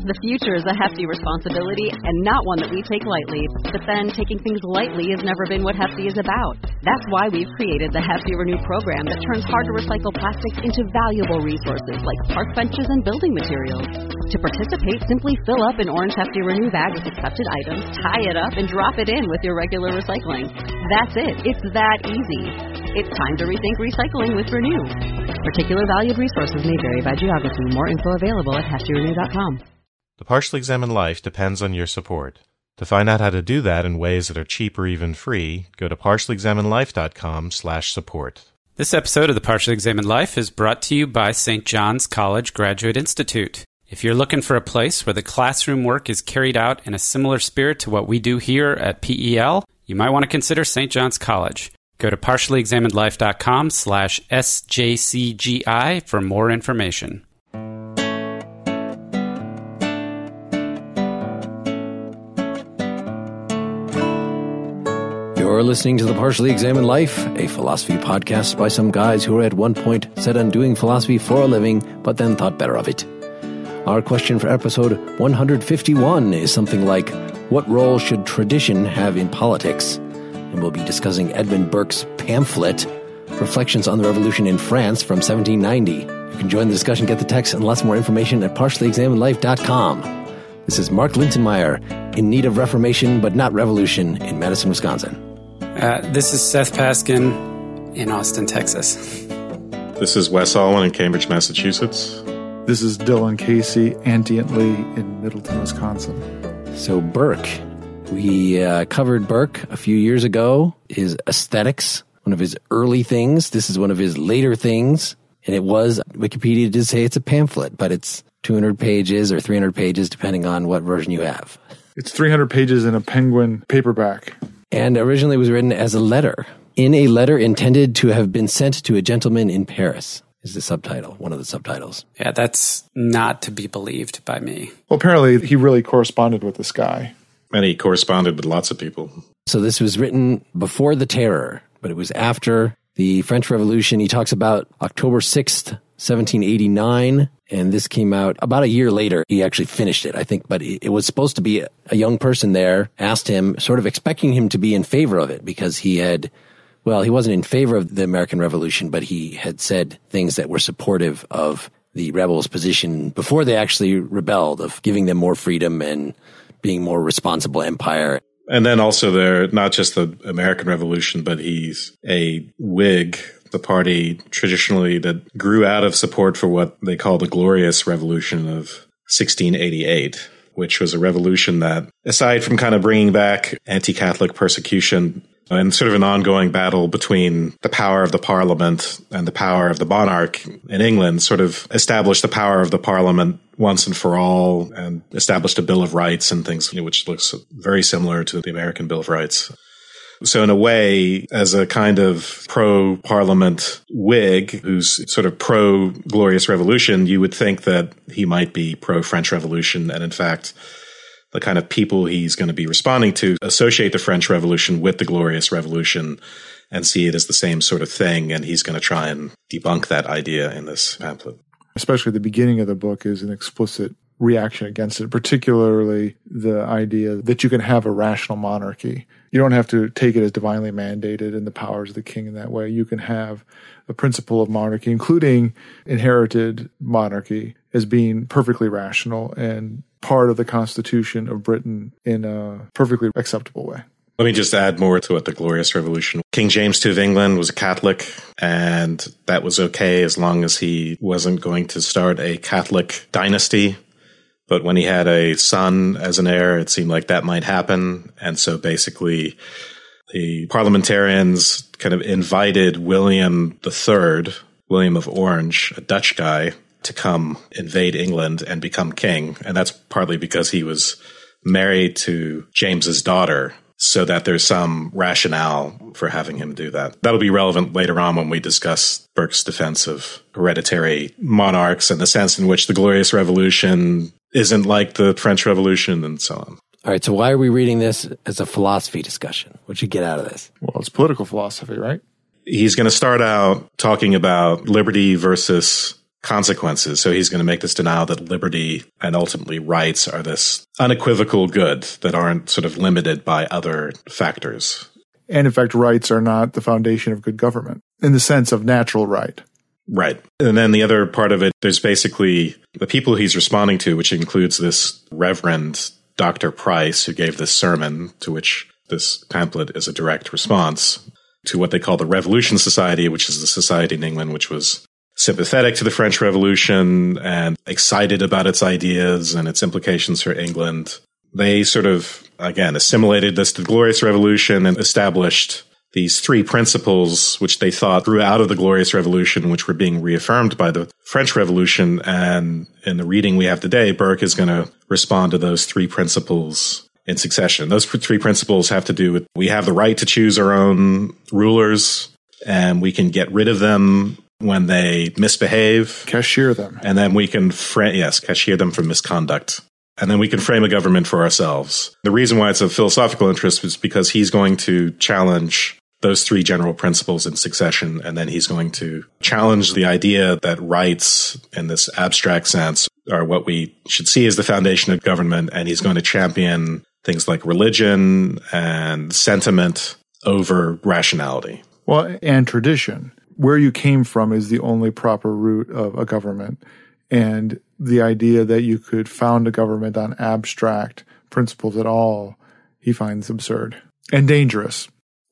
The future is a hefty responsibility and not one that we take lightly. But then taking things lightly has never been what Hefty is about. That's why we've created the Hefty Renew program that turns hard-to-recycle plastics into valuable resources like park benches and building materials. To participate, simply fill up an orange Hefty Renew bag with accepted items, tie it up, and drop it in with your regular recycling. That's it. It's that easy. It's time to rethink recycling with Renew. Particular valued resources may vary by geography. More info available at heftyrenew.com. The Partially Examined Life depends on your support. To find out how to do that in ways that are cheap or even free, go to partiallyexaminedlife.com/support. This episode of The Partially Examined Life is brought to you by St. John's College Graduate Institute. If you're looking for a place where the classroom work is carried out in a similar spirit to what we do here at PEL, you might want to consider St. John's College. Go to partiallyexaminedlife.com/SJCGI for more information. You're listening to The Partially Examined Life, a philosophy podcast by some guys who were at one point set on doing philosophy for a living, but then thought better of it. Our question for episode 151 is something like, what role should tradition have in politics? And we'll be discussing Edmund Burke's pamphlet, Reflections on the Revolution in France from 1790. You can join the discussion, get the text, and lots more information at partiallyexaminedlife.com. This is Mark Lintonmeyer, in need of reformation but not revolution, in Madison, Wisconsin. This is Seth Paskin in Austin, Texas. This is Wes Alwyn in Cambridge, Massachusetts. This is Dylan Casey, Antient-Lee in Middleton, Wisconsin. So Burke, we covered Burke a few years ago, his aesthetics, one of his early things. This is one of his later things. And it was, Wikipedia did say it's a pamphlet, but it's 200 pages or 300 pages, depending on what version you have. It's 300 pages in a Penguin paperback. And originally it was written as a letter. In a letter intended to have been sent to a gentleman in Paris is the subtitle, one of the subtitles. Yeah, that's not to be believed by me. Well, apparently he really corresponded with this guy. And he corresponded with lots of people. So this was written before the Terror, but it was after the French Revolution. He talks about October 6th, 1789, and this came out about a year later. He actually finished it, I think, but it was supposed to be a young person there, asked him, sort of expecting him to be in favor of it, because he wasn't in favor of the American Revolution, but he had said things that were supportive of the rebels' position before they actually rebelled, of giving them more freedom and being more responsible empire. And then also they're not just the American Revolution, but he's a Whig, the party traditionally that grew out of support for what they call the Glorious Revolution of 1688, which was a revolution that, aside from kind of bringing back anti-Catholic persecution and sort of an ongoing battle between the power of the Parliament and the power of the monarch in England, sort of established the power of the Parliament once and for all and established a Bill of Rights and things, which looks very similar to the American Bill of Rights. So in a way, as a kind of pro-Parliament Whig who's sort of pro-Glorious Revolution, you would think that he might be pro-French Revolution. And in fact, the kind of people he's going to be responding to associate the French Revolution with the Glorious Revolution and see it as the same sort of thing. And he's going to try and debunk that idea in this pamphlet. Especially the beginning of the book is an explicit reaction against it, particularly the idea that you can have a rational monarchy. You don't have to take it as divinely mandated and the powers of the king in that way. You can have a principle of monarchy, including inherited monarchy, as being perfectly rational and part of the Constitution of Britain in a perfectly acceptable way. Let me just add more to it, the Glorious Revolution. King James II of England was a Catholic, and that was okay as long as he wasn't going to start a Catholic dynasty. But when he had a son as an heir, it seemed like that might happen. And so basically the parliamentarians kind of invited William III, William of Orange, a Dutch guy, to come invade England and become king. And that's partly because he was married to James's daughter, so that there's some rationale for having him do that. That'll be relevant later on when we discuss Burke's defense of hereditary monarchs and the sense in which the Glorious Revolution isn't like the French Revolution and so on. All right, so why are we reading this as a philosophy discussion? What'd you get out of this? Well, it's political philosophy, right? He's going to start out talking about liberty versus consequences. So he's going to make this denial that liberty and ultimately rights are this unequivocal good that aren't sort of limited by other factors. And in fact, rights are not the foundation of good government in the sense of natural right. Right. And then the other part of it, there's basically the people he's responding to, which includes this Reverend Dr. Price, who gave this sermon, to which this pamphlet is a direct response to what they call the Revolution Society, which is the society in England which was sympathetic to the French Revolution and excited about its ideas and its implications for England. They sort of, again, assimilated this to the Glorious Revolution and established these three principles which they thought grew out of the Glorious Revolution, which were being reaffirmed by the French Revolution. And in the reading we have today, Burke is going to respond to those three principles in succession. Those three principles have to do with we have the right to choose our own rulers, and we can get rid of them when they misbehave. Cashier them. And then we can, cashier them for misconduct. And then we can frame a government for ourselves. The reason why it's of philosophical interest is because he's going to challenge those three general principles in succession, and then he's going to challenge the idea that rights, in this abstract sense, are what we should see as the foundation of government, and he's going to champion things like religion and sentiment over rationality. Well, and tradition. Where you came from is the only proper root of a government. And the idea that you could found a government on abstract principles at all, he finds absurd and dangerous.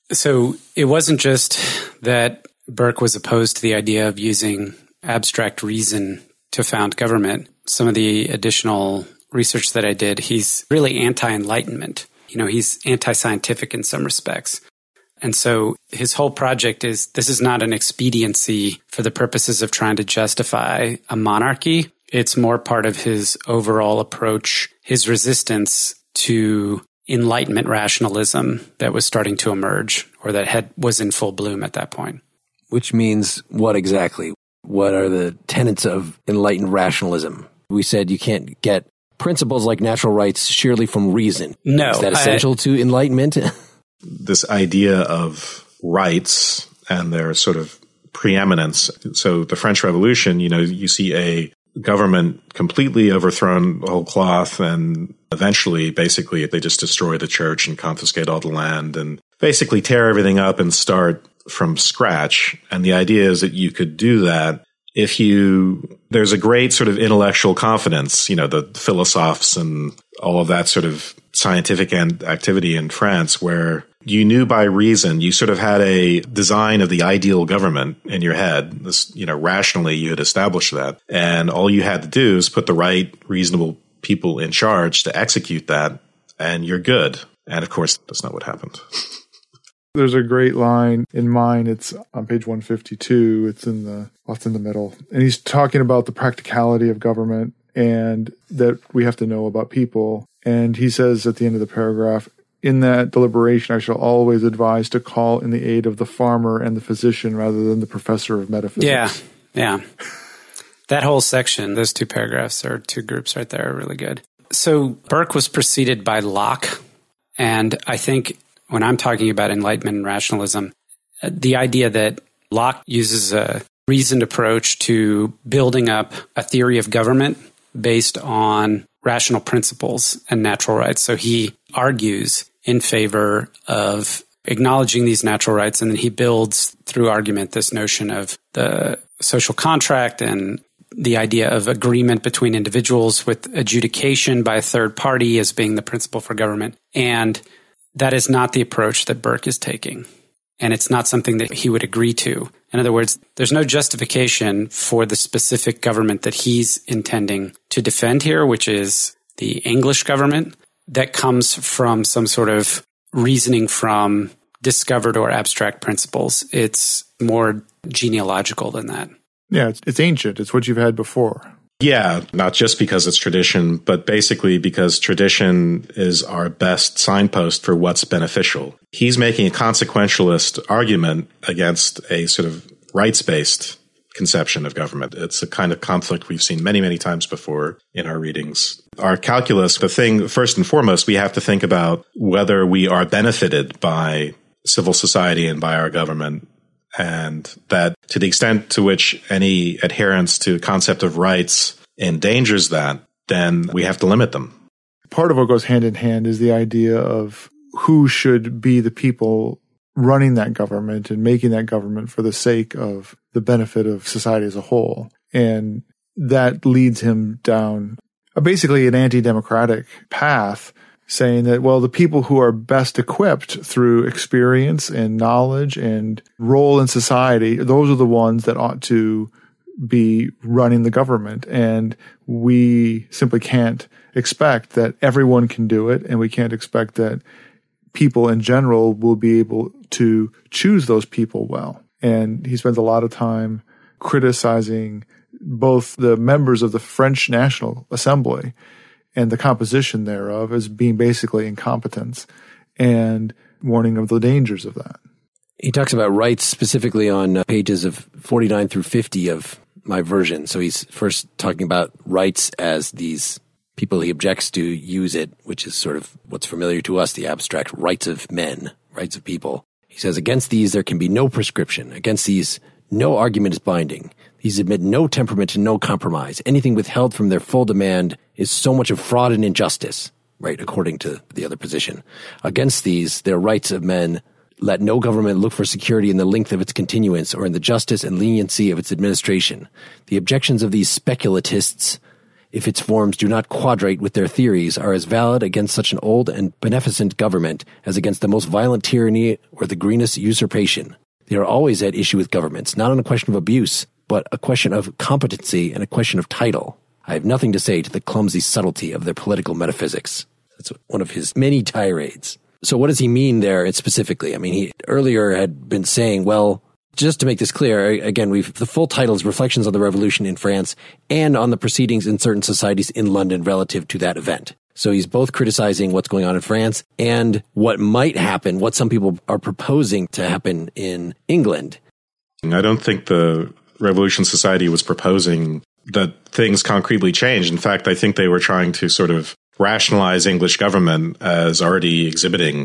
So it wasn't just that Burke was opposed to the idea of using abstract reason to found government. Some of the additional research that I did, he's really anti-enlightenment. He's anti-scientific in some respects. And so his whole project is, this is not an expediency for the purposes of trying to justify a monarchy. It's more part of his overall approach, his resistance to Enlightenment rationalism that was starting to emerge, or that was in full bloom at that point. Which means what exactly? What are the tenets of enlightened rationalism? We said you can't get principles like natural rights sheerly from reason. No. Is that essential to enlightenment? This idea of rights and their sort of preeminence. So the French Revolution, you see a government completely overthrown whole cloth, and eventually, basically, they just destroy the church and confiscate all the land and basically tear everything up and start from scratch. And the idea is that you could do that if there's a great sort of intellectual confidence, the philosophes and all of that sort of scientific activity in France, where you knew by reason, you sort of had a design of the ideal government in your head. This, rationally you had established that. And all you had to do is put the right, reasonable people in charge to execute that, and you're good. And of course, that's not what happened. There's a great line in mine. It's on page 152. It's in the middle. And he's talking about the practicality of government and that we have to know about people. And he says at the end of the paragraph, in that deliberation, I shall always advise to call in the aid of the farmer and the physician rather than the professor of metaphysics. Yeah. That whole section, those two paragraphs or two groups right there are really good. So Burke was preceded by Locke. And I think when I'm talking about Enlightenment and rationalism, the idea that Locke uses a reasoned approach to building up a theory of government based on rational principles and natural rights. So he argues in favor of acknowledging these natural rights, and then he builds through argument this notion of the social contract and the idea of agreement between individuals with adjudication by a third party as being the principle for government. And that is not the approach that Burke is taking. And it's not something that he would agree to. In other words, there's no justification for the specific government that he's intending to defend here, which is the English government, that comes from some sort of reasoning from discovered or abstract principles. It's more genealogical than that. Yeah, it's ancient. It's what you've had before. Yeah, not just because it's tradition, but basically because tradition is our best signpost for what's beneficial. He's making a consequentialist argument against a sort of rights-based conception of government. It's a kind of conflict we've seen many, many times before in our readings. Our calculus, the thing, first and foremost, we have to think about whether we are benefited by civil society and by our government. and that to the extent to which any adherence to the concept of rights endangers that, then we have to limit them. Part of what goes hand in hand is the idea of who should be the people running that government and making that government for the sake of the benefit of society as a whole. And that leads him down basically an anti-democratic path, saying that, well, the people who are best equipped through experience and knowledge and role in society, those are the ones that ought to be running the government. And we simply can't expect that everyone can do it, and we can't expect that people in general will be able to choose those people well. And he spends a lot of time criticizing both the members of the French National Assembly and the composition thereof as being basically incompetence, and warning of the dangers of that. He talks about rights specifically on pages of 49 through 50 of my version. So he's first talking about rights as these people he objects to use it, which is sort of what's familiar to us, the abstract rights of men, rights of people. He says, against these there can be no prescription. Against these, no argument is binding. These admit no temperament and no compromise. Anything withheld from their full demand is so much of fraud and injustice, right, according to the other position. Against these, their rights of men, let no government look for security in the length of its continuance or in the justice and leniency of its administration. The objections of these speculatists, if its forms do not quadrate with their theories, are as valid against such an old and beneficent government as against the most violent tyranny or the greenest usurpation. They are always at issue with governments, not on a question of abuse, but a question of competency and a question of title. I have nothing to say to the clumsy subtlety of their political metaphysics. That's one of his many tirades. So what does he mean there specifically? I mean, he earlier had been saying, well, just to make this clear, again, the full title is Reflections on the Revolution in France and on the proceedings in certain societies in London relative to that event. So he's both criticizing what's going on in France and what might happen, what some people are proposing to happen in England. I don't think the Revolution Society was proposing that things concretely change. In fact, I think they were trying to sort of rationalize English government as already exhibiting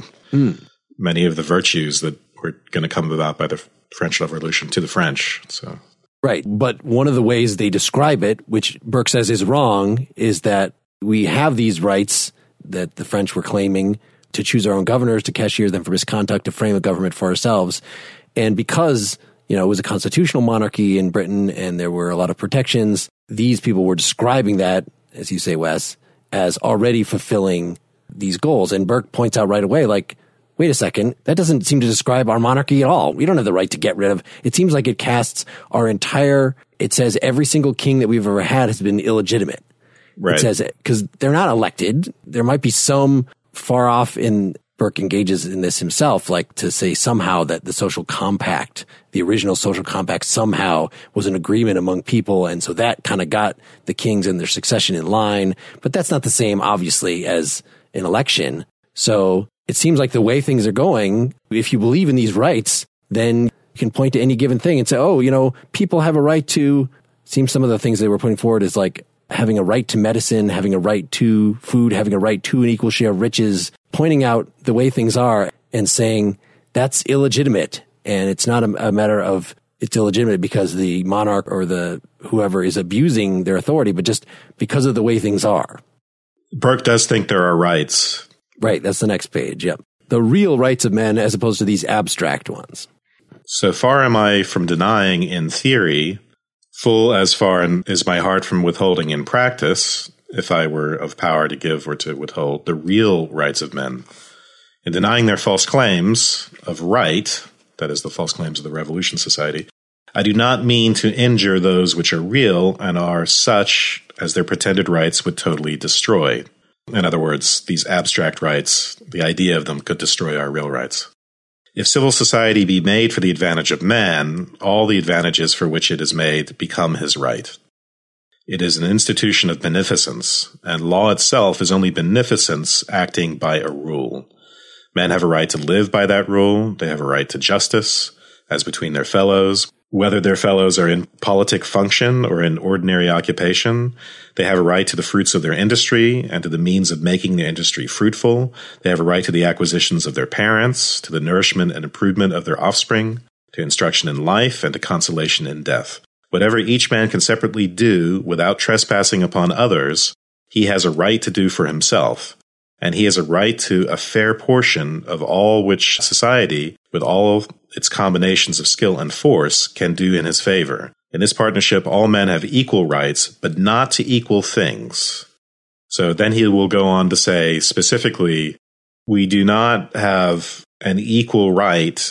many of the virtues that were going to come about by the French Revolution to the French. So, right. But one of the ways they describe it, which Burke says is wrong, is that we have these rights that the French were claiming to choose our own governors, to cashier them for misconduct, to frame a government for ourselves. And because it was a constitutional monarchy in Britain and there were a lot of protections, these people were describing that, as you say, Wes, as already fulfilling these goals. And Burke points out right away, like, wait a second, that doesn't seem to describe our monarchy at all. We don't have the right to get rid of. It seems like it casts our entire, it says every single king that we've ever had has been illegitimate. Right. It says it because they're not elected. There might be some far off in, Burke engages in this himself, like to say somehow that the social compact, the original social compact somehow was an agreement among people. And so that kind of got the kings and their succession in line. But that's not the same, obviously, as an election. So it seems like the way things are going, if you believe in these rights, then you can point to any given thing and say, oh, people have a right to, seems some of the things they were putting forward is like having a right to medicine, having a right to food, having a right to an equal share of riches, pointing out the way things are and saying that's illegitimate. And it's not a matter of it's illegitimate because the monarch or the whoever is abusing their authority, but just because of the way things are. Burke does think there are rights. Right. That's the next page. Yep. The real rights of men as opposed to these abstract ones. So far am I from denying in theory, full as far is my heart from withholding in practice, if I were of power to give or to withhold the real rights of men. In denying their false claims of right, that is the false claims of the Revolution Society, I do not mean to injure those which are real and are such as their pretended rights would totally destroy. In other words, these abstract rights, the idea of them could destroy our real rights. If civil society be made for the advantage of man, all the advantages for which it is made become his right. It is an institution of beneficence, and law itself is only beneficence acting by a rule. Men have a right to live by that rule. They have a right to justice, as between their fellows. Whether their fellows are in politic function or in ordinary occupation, they have a right to the fruits of their industry and to the means of making their industry fruitful. They have a right to the acquisitions of their parents, to the nourishment and improvement of their offspring. to instruction in life, and to consolation in death. Whatever each man can separately do without trespassing upon others, he has a right to do for himself, and he has a right to a fair portion of all which society, with all of its combinations of skill and force, can do in his favor. In this partnership, all men have equal rights, but not to equal things. So then he will go on to say specifically, we do not have an equal right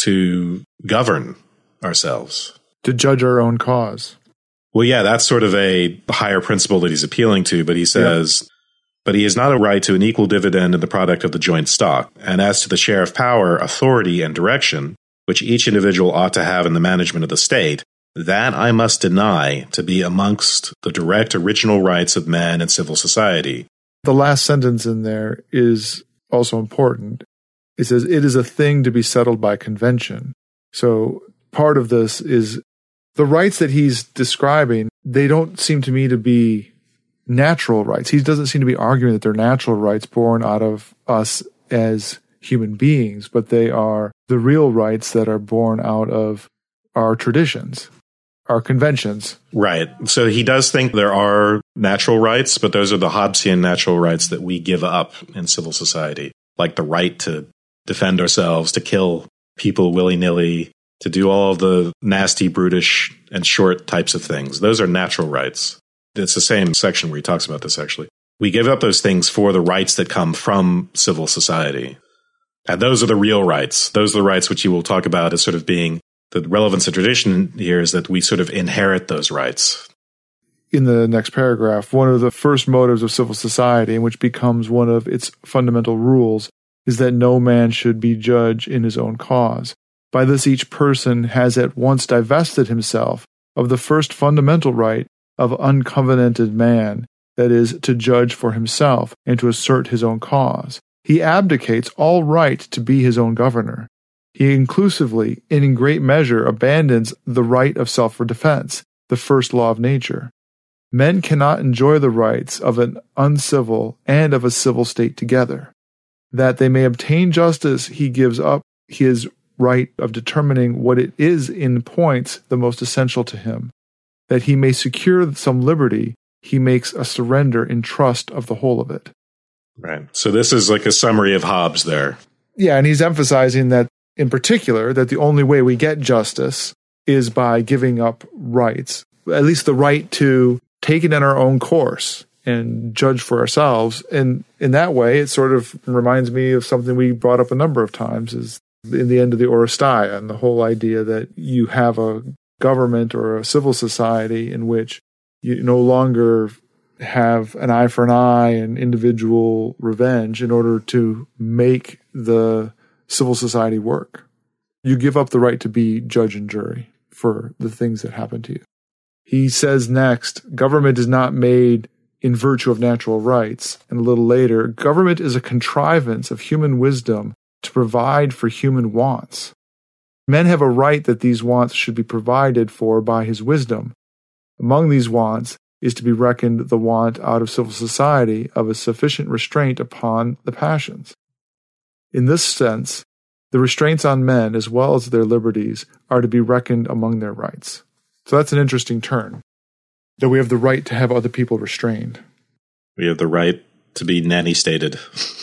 to govern ourselves. To judge our own cause. Well, yeah, that's sort of a higher principle that he's appealing to, but he says, but he has not a right to an equal dividend in the product of the joint stock. And as to the share of power, authority, and direction, which each individual ought to have in the management of the state, that I must deny to be amongst the direct original rights of man and civil society. The last sentence in there is also important. It says, it is a thing to be settled by convention. So part of this is the rights that he's describing, they don't seem to me to be natural rights. He doesn't seem to be arguing that they're natural rights born out of us as human beings, but they are the real rights that are born out of our traditions, our conventions. Right. So he does think there are natural rights, but those are the Hobbesian natural rights that we give up in civil society, like the right to defend ourselves, to kill people willy-nilly, to do all of the nasty, brutish, and short types of things. Those are natural rights. It's the same section where he talks about this, actually. We give up those things for the rights that come from civil society. And those are the real rights. Those are the rights which he will talk about as sort of being the relevance of tradition here is that we sort of inherit those rights. In the next paragraph, one of the first motives of civil society, and which becomes one of its fundamental rules, is that no man should be judge in his own cause. By this each person has at once divested himself of the first fundamental right of uncovenanted man, that is, to judge for himself and to assert his own cause. He abdicates all right to be his own governor. He inclusively and in great measure abandons the right of self-defense, the first law of nature. Men cannot enjoy the rights of an uncivil and of a civil state together. That they may obtain justice, he gives up his right of determining what it is in points the most essential to him. That he may secure some liberty, he makes a surrender in trust of the whole of it. Right. So this is like a summary of Hobbes there. Yeah, and he's emphasizing that, in particular, that the only way we get justice is by giving up rights, at least the right to take it in our own course and judge for ourselves. And in that way, it sort of reminds me of something we brought up a number of times, is in the end of the Oresteia, and the whole idea that you have a government or a civil society in which you no longer have an eye for an eye and individual revenge in order to make the civil society work. You give up the right to be judge and jury for the things that happen to you. He says next, government is not made in virtue of natural rights. And a little later, government is a contrivance of human wisdom to provide for human wants. Men have a right that these wants should be provided for by his wisdom. Among these wants is to be reckoned the want out of civil society of a sufficient restraint upon the passions. In this sense, the restraints on men, as well as their liberties, are to be reckoned among their rights. So that's an interesting turn, that we have the right to have other people restrained. We have the right to be nanny-stated.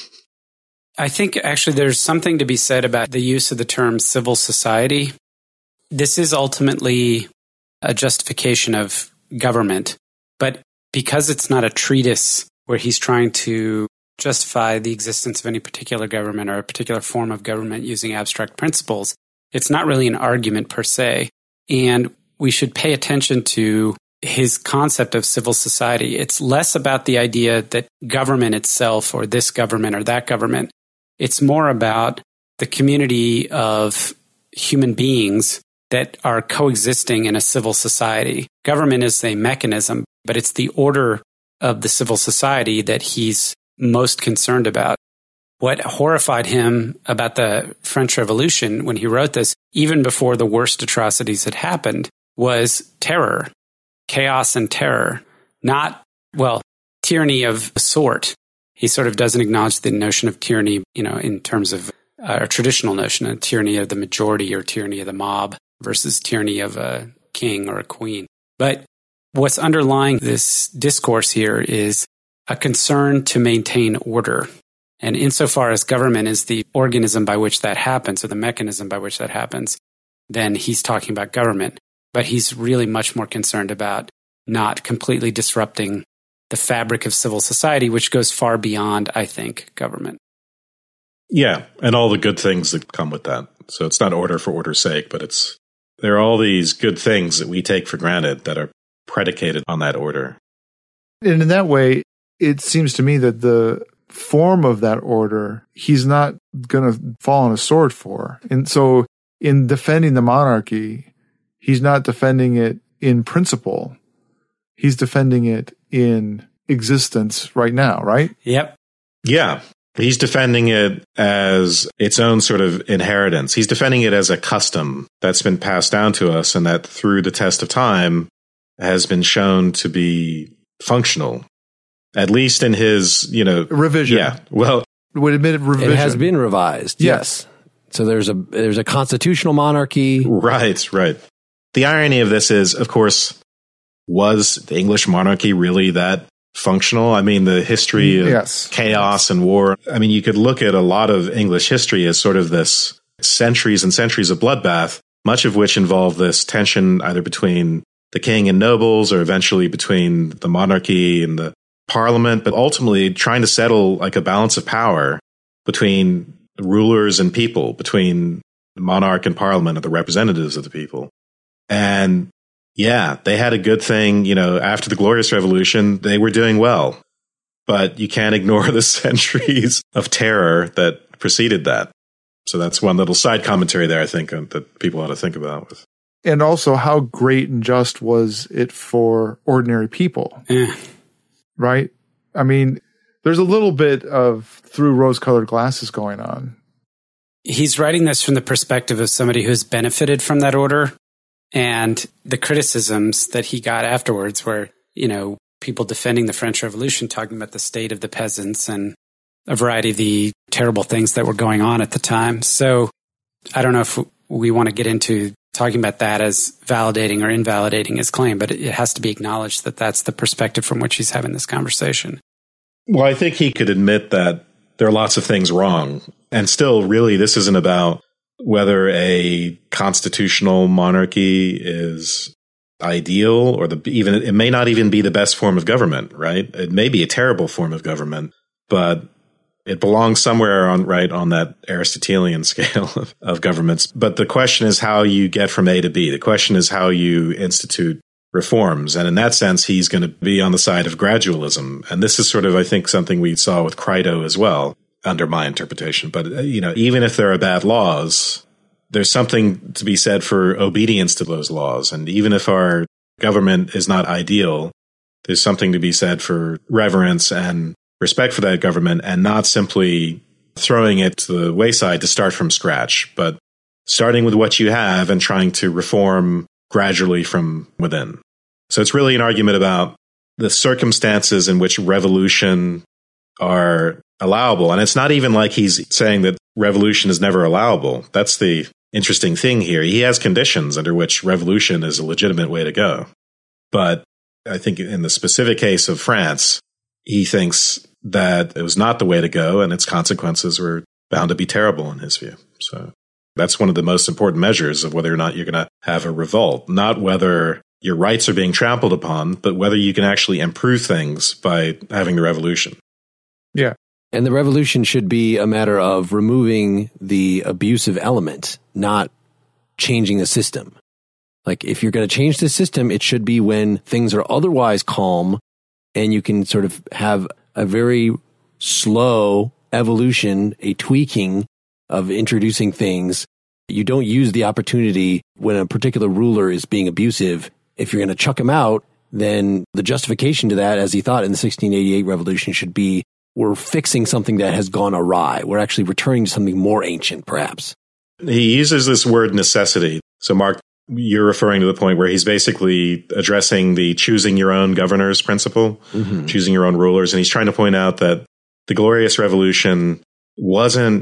I think actually there's something to be said about the use of the term civil society. This is ultimately a justification of government, but because it's not a treatise where he's trying to justify the existence of any particular government or a particular form of government using abstract principles, it's not really an argument per se. And we should pay attention to his concept of civil society. It's less about the idea that government itself or this government or that government. It's more about the community of human beings that are coexisting in a civil society. Government is a mechanism, but it's the order of the civil society that he's most concerned about. What horrified him about the French Revolution when he wrote this, even before the worst atrocities had happened, was terror, chaos and terror, not, well, tyranny of a sort. He sort of doesn't acknowledge the notion of tyranny, in terms of a traditional notion of tyranny of the majority or tyranny of the mob versus tyranny of a king or a queen. But what's underlying this discourse here is a concern to maintain order. And insofar as government is the organism by which that happens, or the mechanism by which that happens, then he's talking about government. But he's really much more concerned about not completely disrupting the fabric of civil society, which goes far beyond, I think, government. Yeah, and all the good things that come with that. So it's not order for order's sake, but there are all these good things that we take for granted that are predicated on that order. And in that way, it seems to me that the form of that order, he's not going to fall on a sword for. And so in defending the monarchy, he's not defending it in principle. He's defending it in existence right now, right? Yep. Yeah. He's defending it as its own sort of inheritance. He's defending it as a custom that's been passed down to us and that through the test of time has been shown to be functional, at least in his, revision. Yeah. Well, would admit revision. It has been revised. Yes. So there's a constitutional monarchy. Right. The irony of this is, of course, was the English monarchy really that functional? I mean, the history of chaos and war. I mean, you could look at a lot of English history as sort of this centuries and centuries of bloodbath, much of which involved this tension either between the king and nobles or eventually between the monarchy and the parliament, but ultimately trying to settle like a balance of power between rulers and people, between the monarch and parliament and the representatives of the people. And yeah, they had a good thing, after the Glorious Revolution, they were doing well. But you can't ignore the centuries of terror that preceded that. So that's one little side commentary there, I think, that people ought to think about. And also, how great and just was it for ordinary people? Right? I mean, there's a little bit of through rose-colored glasses going on. He's writing this from the perspective of somebody who's benefited from that order. And the criticisms that he got afterwards were, people defending the French Revolution, talking about the state of the peasants and a variety of the terrible things that were going on at the time. So I don't know if we want to get into talking about that as validating or invalidating his claim, but it has to be acknowledged that that's the perspective from which he's having this conversation. Well, I think he could admit that there are lots of things wrong. And still, really, this isn't about whether a constitutional monarchy is ideal or it may not even be the best form of government, right? It may be a terrible form of government, but it belongs somewhere on that Aristotelian scale of governments. But the question is how you get from A to B. The question is how you institute reforms. And in that sense, he's going to be on the side of gradualism. And this is sort of, I think, something we saw with Crito as well, under my interpretation. But, even if there are bad laws, there's something to be said for obedience to those laws. And even if our government is not ideal, there's something to be said for reverence and respect for that government and not simply throwing it to the wayside to start from scratch, but starting with what you have and trying to reform gradually from within. So it's really an argument about the circumstances in which revolution are allowable. And it's not even like he's saying that revolution is never allowable. That's the interesting thing here. He has conditions under which revolution is a legitimate way to go. But I think in the specific case of France, he thinks that it was not the way to go and its consequences were bound to be terrible in his view. So that's one of the most important measures of whether or not you're going to have a revolt, not whether your rights are being trampled upon, but whether you can actually improve things by having the revolution. Yeah. And the revolution should be a matter of removing the abusive element, not changing the system. Like, if you're going to change the system, it should be when things are otherwise calm and you can sort of have a very slow evolution, a tweaking of introducing things. You don't use the opportunity when a particular ruler is being abusive. If you're going to chuck him out, then the justification to that, as he thought in the 1688 revolution, should be we're fixing something that has gone awry. We're actually returning to something more ancient, perhaps. He uses this word necessity. So, Mark, you're referring to the point where he's basically addressing the choosing your own governors principle, choosing your own rulers. And he's trying to point out that the Glorious Revolution wasn't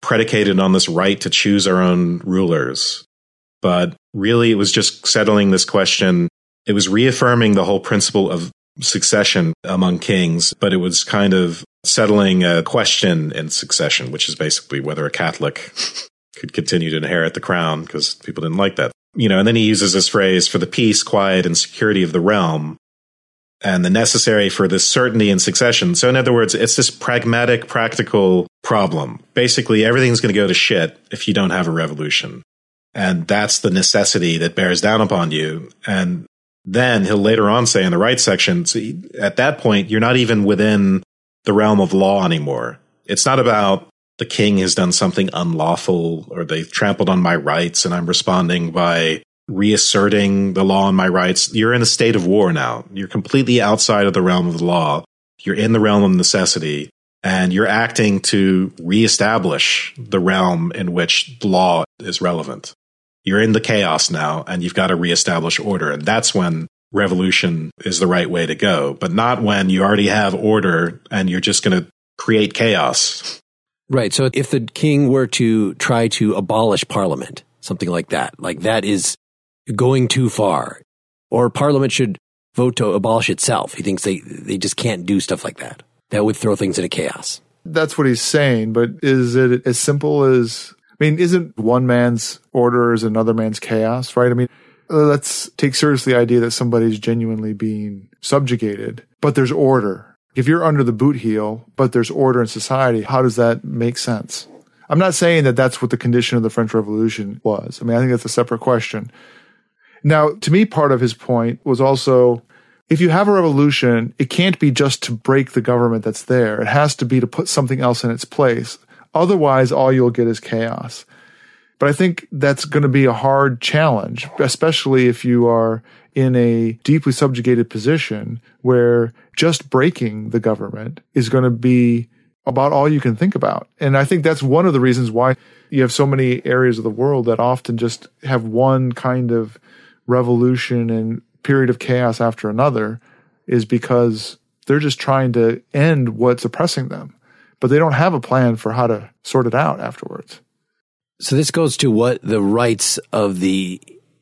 predicated on this right to choose our own rulers. But really, it was just settling this question. It was reaffirming the whole principle of succession among kings, but it was kind of settling a question in succession, which is basically whether a Catholic could continue to inherit the crown, because people didn't like that. And then he uses this phrase, for the peace, quiet, and security of the realm, and the necessary for this certainty in succession. So in other words, it's this pragmatic, practical problem. Basically, everything's going to go to shit if you don't have a revolution. And that's the necessity that bears down upon you. And then he'll later on say in the right section, see, at that point, you're not even within the realm of law anymore. It's not about the king has done something unlawful or they've trampled on my rights and I'm responding by reasserting the law and my rights. You're in a state of war now. You're completely outside of the realm of the law. You're in the realm of necessity, and you're acting to reestablish the realm in which law is relevant. You're in the chaos now, and you've got to reestablish order. And that's when revolution is the right way to go, but not when you already have order and you're just going to create chaos. Right. So if the king were to try to abolish parliament, something like that is going too far, or parliament should vote to abolish itself. He thinks they just can't do stuff like that. That would throw things into chaos. That's what he's saying, but is it as simple as, isn't one man's order is another man's chaos, right? Let's take seriously the idea that somebody's genuinely being subjugated, but there's order. If you're under the boot heel, but there's order in society, how does that make sense? I'm not saying that that's what the condition of the French Revolution was. I think that's a separate question. Now, to me, part of his point was also, if you have a revolution, it can't be just to break the government that's there. It has to be to put something else in its place. Otherwise, all you'll get is chaos. But I think that's going to be a hard challenge, especially if you are in a deeply subjugated position where just breaking the government is going to be about all you can think about. And I think that's one of the reasons why you have so many areas of the world that often just have one kind of revolution and period of chaos after another, is because they're just trying to end what's oppressing them, but they don't have a plan for how to sort it out afterwards. So this goes to what the rights of he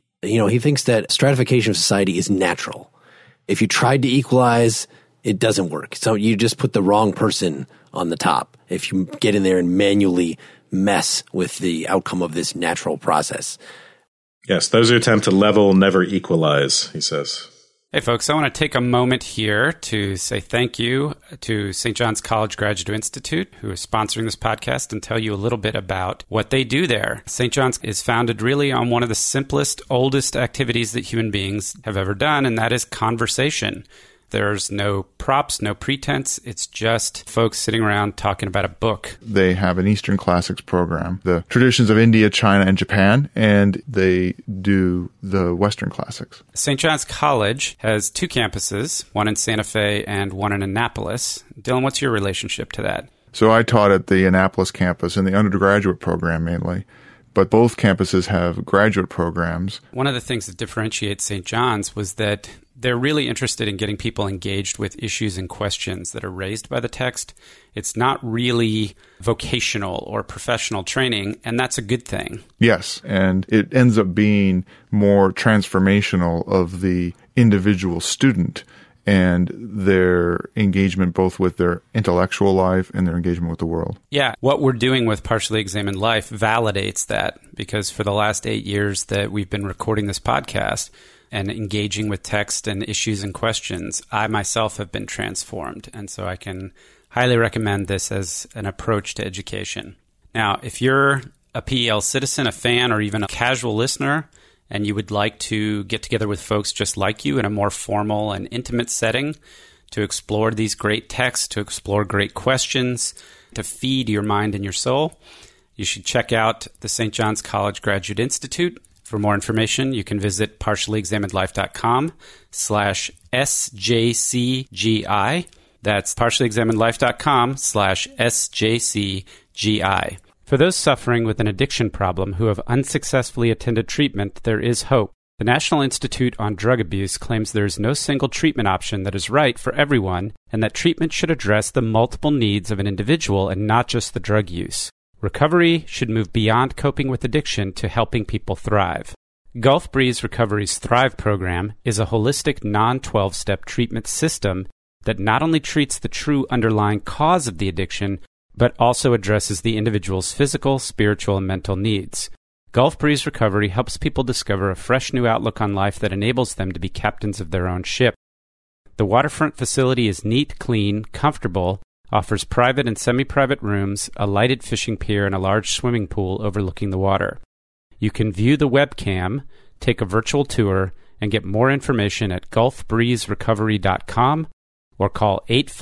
thinks that stratification of society is natural. If you tried to equalize, it doesn't work. So you just put the wrong person on the top if you get in there and manually mess with the outcome of this natural process. Yes, those who attempt to level never equalize, he says. Hey, folks, I want to take a moment here to say thank you to St. John's College Graduate Institute, who is sponsoring this podcast, and tell you a little bit about what they do there. St. John's is founded really on one of the simplest, oldest activities that human beings have ever done, and that is conversation. There's no props, no pretense. It's just folks sitting around talking about a book. They have an Eastern Classics program, the traditions of India, China, and Japan, and they do the Western Classics. St. John's College has 2 campuses, one in Santa Fe and one in Annapolis. Dylan, what's your relationship to that? So I taught at the Annapolis campus in the undergraduate program mainly, but both campuses have graduate programs. One of the things that differentiates St. John's was that they're really interested in getting people engaged with issues and questions that are raised by the text. It's not really vocational or professional training, and that's a good thing. Yes, and it ends up being more transformational of the individual student and their engagement both with their intellectual life and their engagement with the world. Yeah, what we're doing with Partially Examined Life validates that, because for the last 8 years that we've been recording this podcast and engaging with text and issues and questions, I myself have been transformed. And so I can highly recommend this as an approach to education. Now, if you're a PEL citizen, a fan, or even a casual listener, and you would like to get together with folks just like you in a more formal and intimate setting to explore these great texts, to explore great questions, to feed your mind and your soul, you should check out the St. John's College Graduate Institute. For more information, you can visit partiallyexaminedlife.com/SJCGI. That's partiallyexaminedlife.com/SJCGI. For those suffering with an addiction problem who have unsuccessfully attended treatment, there is hope. The National Institute on Drug Abuse claims there is no single treatment option that is right for everyone, and that treatment should address the multiple needs of an individual and not just the drug use. Recovery should move beyond coping with addiction to helping people thrive. Gulf Breeze Recovery's Thrive program is a holistic non-12-step treatment system that not only treats the true underlying cause of the addiction, but also addresses the individual's physical, spiritual, and mental needs. Gulf Breeze Recovery helps people discover a fresh new outlook on life that enables them to be captains of their own ship. The waterfront facility is neat, clean, comfortable, offers private and semi-private rooms, a lighted fishing pier, and a large swimming pool overlooking the water. You can view the webcam, take a virtual tour, and get more information at gulfbreezerecovery.com or call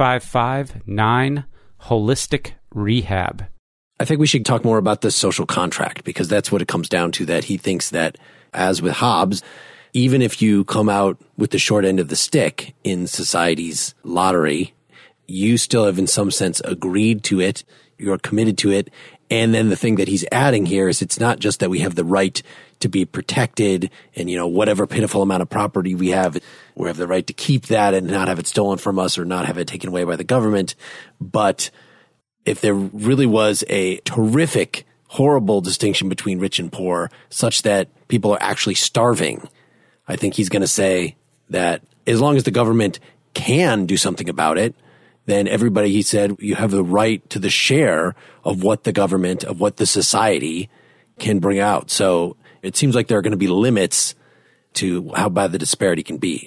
855-9-HOLISTIC-REHAB. I think we should talk more about the social contract, because that's what it comes down to, that he thinks that, as with Hobbes, even if you come out with the short end of the stick in society's lottery, you still have in some sense agreed to it, you're committed to it. And then the thing that he's adding here is it's not just that we have the right to be protected and, whatever pitiful amount of property we have the right to keep that and not have it stolen from us or not have it taken away by the government. But if there really was a terrific, horrible distinction between rich and poor, such that people are actually starving, I think he's going to say that as long as the government can do something about it, then everybody, he said, you have the right to the share of what the government, of what the society can bring out. So it seems like there are going to be limits to how bad the disparity can be.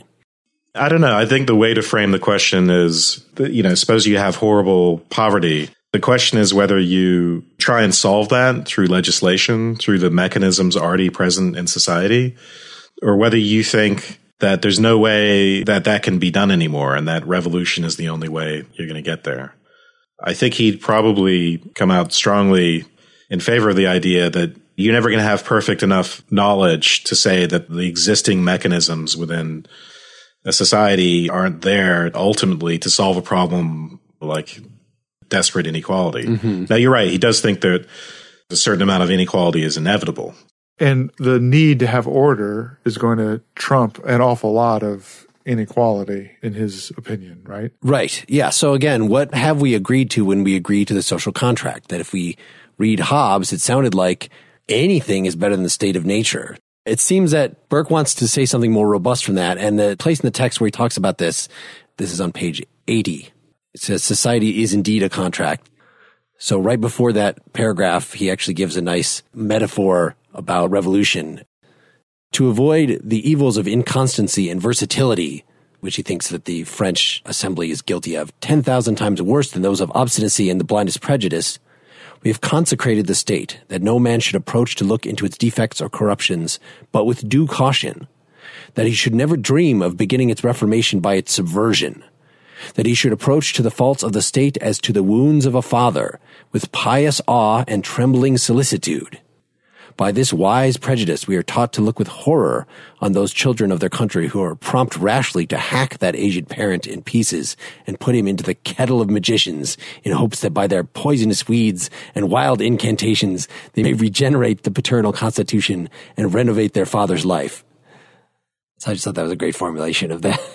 I don't know. I think the way to frame the question is, suppose you have horrible poverty. The question is whether you try and solve that through legislation, through the mechanisms already present in society, or whether you think that there's no way that can be done anymore and that revolution is the only way you're going to get there. I think he'd probably come out strongly in favor of the idea that you're never going to have perfect enough knowledge to say that the existing mechanisms within a society aren't there ultimately to solve a problem like desperate inequality. Mm-hmm. Now, you're right. He does think that a certain amount of inequality is inevitable. And the need to have order is going to trump an awful lot of inequality, in his opinion, right? Right. Yeah. So again, what have we agreed to when we agreed to the social contract? That if we read Hobbes, it sounded like anything is better than the state of nature. It seems that Burke wants to say something more robust from that. And the place in the text where he talks about this is on page 80. It says, society is indeed a contract. So right before that paragraph, he actually gives a nice metaphor about revolution. To avoid the evils of inconstancy and versatility, which he thinks that the French assembly is guilty of, 10,000 times worse than those of obstinacy and the blindest prejudice, we have consecrated the state, that no man should approach to look into its defects or corruptions, but with due caution, that he should never dream of beginning its reformation by its subversion, that he should approach to the faults of the state as to the wounds of a father, with pious awe and trembling solicitude. By this wise prejudice we are taught to look with horror on those children of their country who are prompt rashly to hack that aged parent in pieces and put him into the kettle of magicians in hopes that by their poisonous weeds and wild incantations they may regenerate the paternal constitution and renovate their father's life. So I just thought that was a great formulation of that.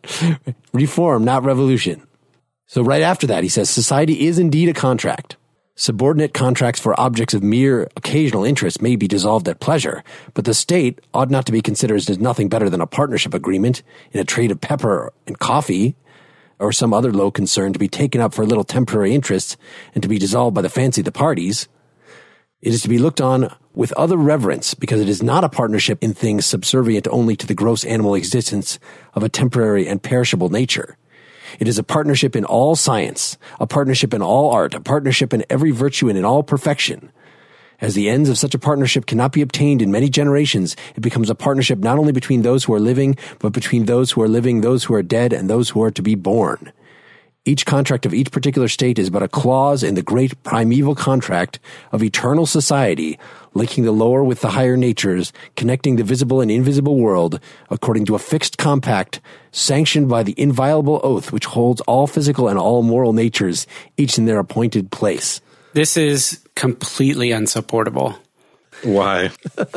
Reform, not revolution. So right after that, he says, society is indeed a contract. Subordinate contracts for objects of mere occasional interest may be dissolved at pleasure, but the state ought not to be considered as nothing better than a partnership agreement in a trade of pepper and coffee or some other low concern to be taken up for a little temporary interest and to be dissolved by the fancy of the parties. It is to be looked on with other reverence because it is not a partnership in things subservient only to the gross animal existence of a temporary and perishable nature. It is a partnership in all science, a partnership in all art, a partnership in every virtue and in all perfection. As the ends of such a partnership cannot be obtained in many generations, it becomes a partnership not only between those who are living, but between those who are living, those who are dead, and those who are to be born. Each contract of each particular state is but a clause in the great primeval contract of eternal society, linking the lower with the higher natures, connecting the visible and invisible world, according to a fixed compact, sanctioned by the inviolable oath which holds all physical and all moral natures, each in their appointed place. This is completely unsupportable. Why?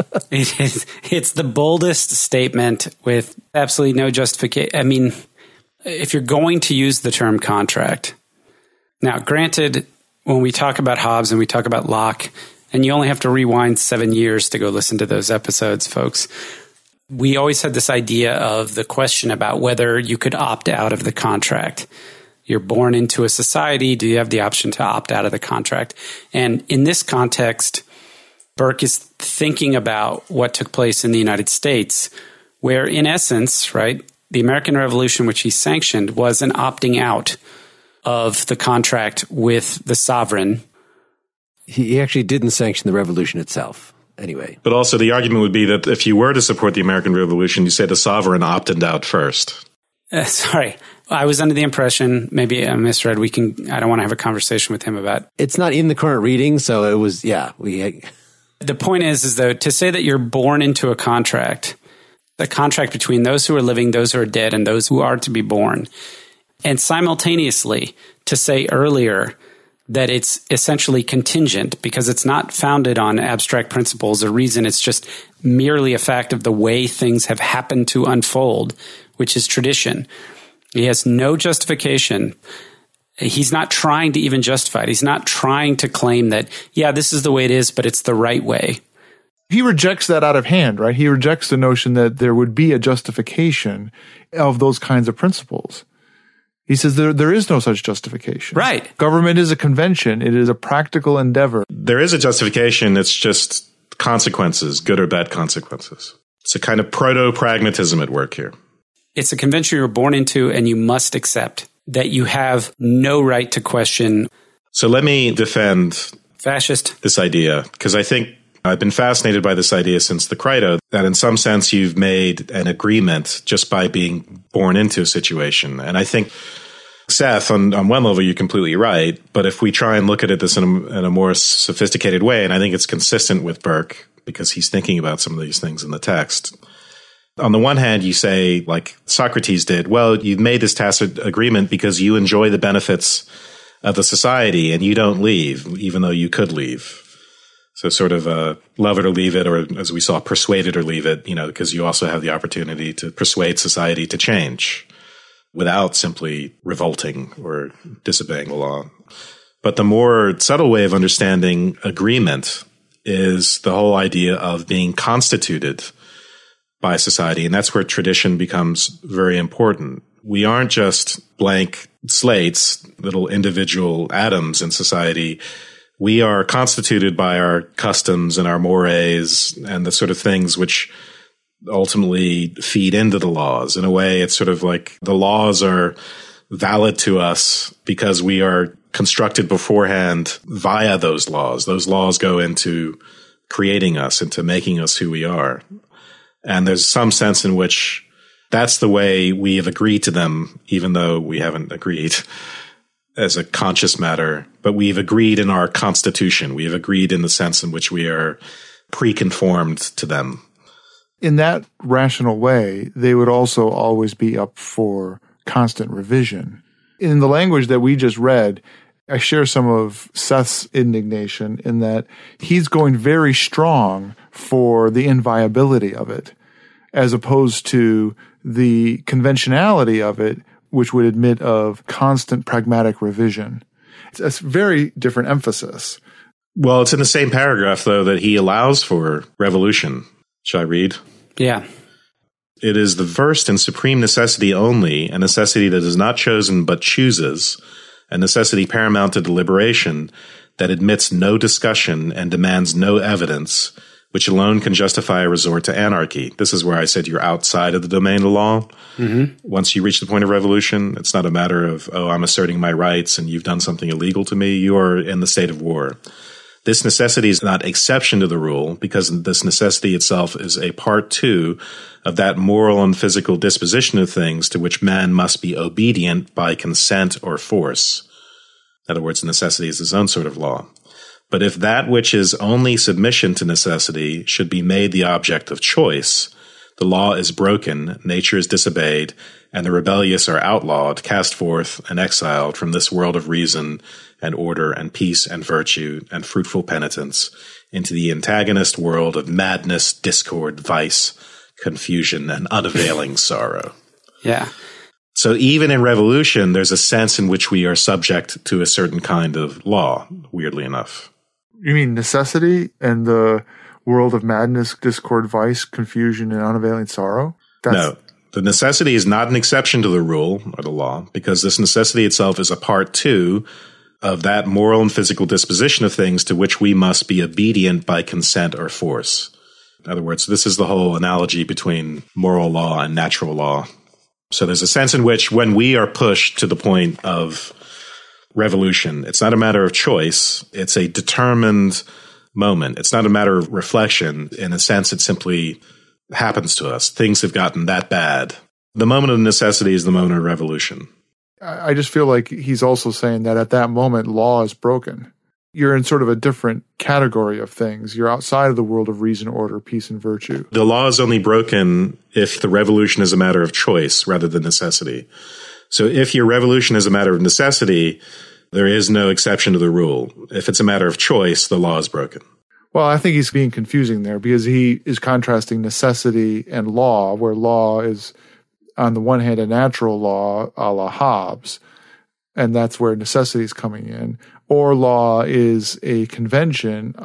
It's the boldest statement with absolutely no justification. I mean, if you're going to use the term contract, now granted, when we talk about Hobbes and we talk about Locke, and you only have to rewind 7 years to go listen to those episodes, folks, we always had this idea of the question about whether you could opt out of the contract. You're born into a society. Do you have the option to opt out of the contract? And in this context, Burke is thinking about what took place in the United States, where in essence, right, the American Revolution, which he sanctioned, was an opting out of the contract with the sovereign. He actually didn't sanction the revolution itself, anyway. But also the argument would be that if you were to support the American Revolution, you say the sovereign opted out first. Sorry, I was under the impression, maybe I misread. I don't want to have a conversation with him about. It's not in the current reading, so it was, The point is though, to say that you're born into a contract between those who are living, those who are dead, and those who are to be born, and simultaneously to say earlier that it's essentially contingent because it's not founded on abstract principles or reason. It's just merely a fact of the way things have happened to unfold, which is tradition. He has no justification. He's not trying to even justify it. He's not trying to claim that, this is the way it is, but it's the right way. He rejects that out of hand, right? He rejects the notion that there would be a justification of those kinds of principles. He says there is no such justification. Right. Government is a convention. It is a practical endeavor. There is a justification. It's just consequences, good or bad consequences. It's a kind of proto-pragmatism at work here. It's a convention you're born into, and you must accept that you have no right to question. So let me defend fascist this idea, because I think I've been fascinated by this idea since the Crito, that in some sense you've made an agreement just by being born into a situation. And I think, Seth, on one level, you're completely right. But if we try and look at this in a more sophisticated way, and I think it's consistent with Burke, because he's thinking about some of these things in the text. On the one hand, you say, like Socrates did, well, you've made this tacit agreement because you enjoy the benefits of the society and you don't leave, even though you could leave. So sort of love it or leave it, or as we saw, persuade it or leave it, because you also have the opportunity to persuade society to change without simply revolting or disobeying the law. But the more subtle way of understanding agreement is the whole idea of being constituted by society. And that's where tradition becomes very important. We aren't just blank slates, little individual atoms in society. We are constituted by our customs and our mores and the sort of things which ultimately feed into the laws. In a way, it's sort of like the laws are valid to us because we are constructed beforehand via those laws. Those laws go into creating us, into making us who we are. And there's some sense in which that's the way we have agreed to them, even though we haven't agreed as a conscious matter, but we've agreed in our constitution. We have agreed in the sense in which we are pre-conformed to them. In that rational way, they would also always be up for constant revision. In the language that we just read, I share some of Seth's indignation in that he's going very strong for the inviolability of it, as opposed to the conventionality of it, which would admit of constant pragmatic revision. It's a very different emphasis. Well, it's in the same paragraph, though, that he allows for revolution. Shall I read? Yeah. It is the first and supreme necessity only, a necessity that is not chosen but chooses, a necessity paramount to deliberation, that admits no discussion and demands no evidence, which alone can justify a resort to anarchy. This is where I said you're outside of the domain of law. Mm-hmm. Once you reach the point of revolution, it's not a matter of, I'm asserting my rights and you've done something illegal to me. You are in the state of war. This necessity is not exception to the rule, because this necessity itself is a part too of that moral and physical disposition of things to which man must be obedient by consent or force. In other words, necessity is its own sort of law. But if that which is only submission to necessity should be made the object of choice, the law is broken, nature is disobeyed, and the rebellious are outlawed, cast forth, and exiled from this world of reason and order and peace and virtue and fruitful penitence into the antagonist world of madness, discord, vice, confusion, and unavailing sorrow. Yeah. So even in revolution, there's a sense in which we are subject to a certain kind of law, weirdly enough. You mean necessity and the world of madness, discord, vice, confusion, and unavailing sorrow? No. The necessity is not an exception to the rule or the law, because this necessity itself is a part, too, of that moral and physical disposition of things to which we must be obedient by consent or force. In other words, this is the whole analogy between moral law and natural law. So there's a sense in which when we are pushed to the point of revolution, it's not a matter of choice. It's a determined moment. It's not a matter of reflection. In a sense, it simply happens to us. Things have gotten that bad. The moment of necessity is the moment of revolution. I just feel like he's also saying that at that moment, law is broken. You're in sort of a different category of things. You're outside of the world of reason, order, peace, and virtue. The law is only broken if the revolution is a matter of choice rather than necessity. So if your revolution is a matter of necessity, there is no exception to the rule. If it's a matter of choice, the law is broken. Well, I think he's being confusing there because he is contrasting necessity and law, where law is, on the one hand, a natural law a la Hobbes, and that's where necessity is coming in. Or law is a convention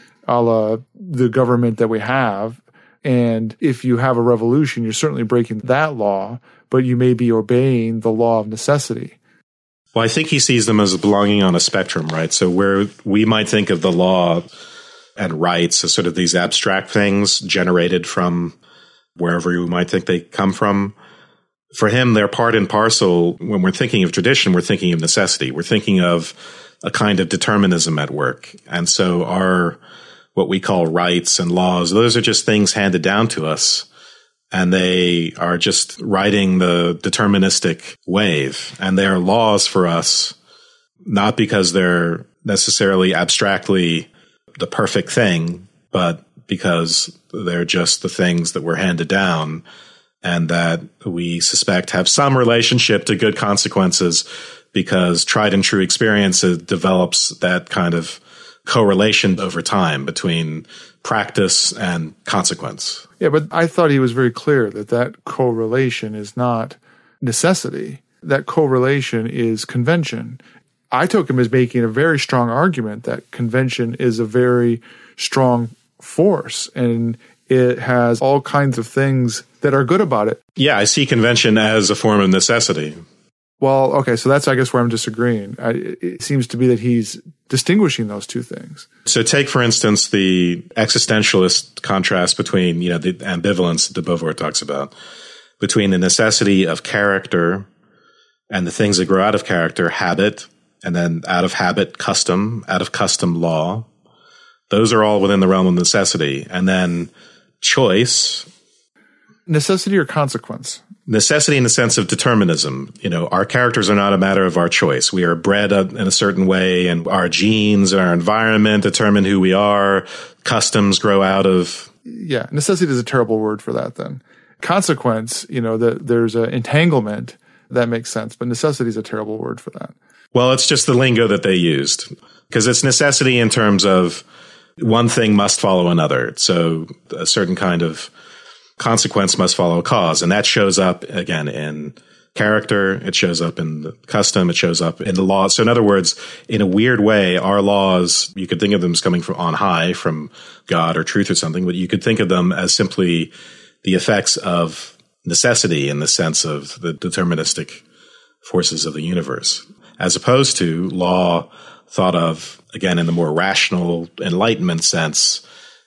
a la the government that we have. And if you have a revolution, you're certainly breaking that law, but you may be obeying the law of necessity. Well, I think he sees them as belonging on a spectrum, right? So where we might think of the law and rights as sort of these abstract things generated from wherever you might think they come from, for him, they're part and parcel. When we're thinking of tradition, we're thinking of necessity. We're thinking of a kind of determinism at work. And so our, what we call rights and laws, those are just things handed down to us. And they are just riding the deterministic wave. And they are laws for us, not because they're necessarily abstractly the perfect thing, but because they're just the things that were handed down and that we suspect have some relationship to good consequences because tried and true experience develops that kind of correlation over time between practice and consequence. Yeah, but I thought he was very clear that that correlation is not necessity. That correlation is convention. I took him as making a very strong argument that convention is a very strong force and it has all kinds of things that are good about it. Yeah, I see convention as a form of necessity. Well, okay, so that's, I guess, where I'm disagreeing. It seems to be that he's distinguishing those two things. So take, for instance, the existentialist contrast between, the ambivalence that de Beauvoir talks about, between the necessity of character and the things that grow out of character, habit, and then out of habit, custom, out of custom, law. Those are all within the realm of necessity. And then choice. Necessity or consequence? Necessity in the sense of determinism. Our characters are not a matter of our choice. We are bred in a certain way, and our genes and our environment determine who we are. Customs grow out of. Yeah, necessity is a terrible word for that then. Consequence, there's an entanglement. That makes sense, but necessity is a terrible word for that. Well, it's just the lingo that they used, because it's necessity in terms of one thing must follow another. So a certain kind of consequence must follow a cause. And that shows up, again, in character. It shows up in the custom. It shows up in the law. So in other words, in a weird way, our laws, you could think of them as coming from on high, from God or truth or something, but you could think of them as simply the effects of necessity in the sense of the deterministic forces of the universe, as opposed to law thought of, again, in the more rational Enlightenment sense,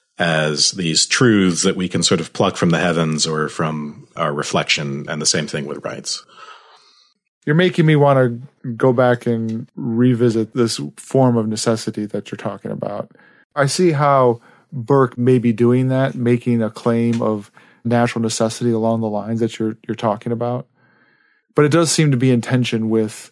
as these truths that we can sort of pluck from the heavens or from our reflection, and the same thing with rights. You're making me want to go back and revisit this form of necessity that you're talking about. I see how Burke may be doing that, making a claim of natural necessity along the lines that you're talking about. But it does seem to be in tension with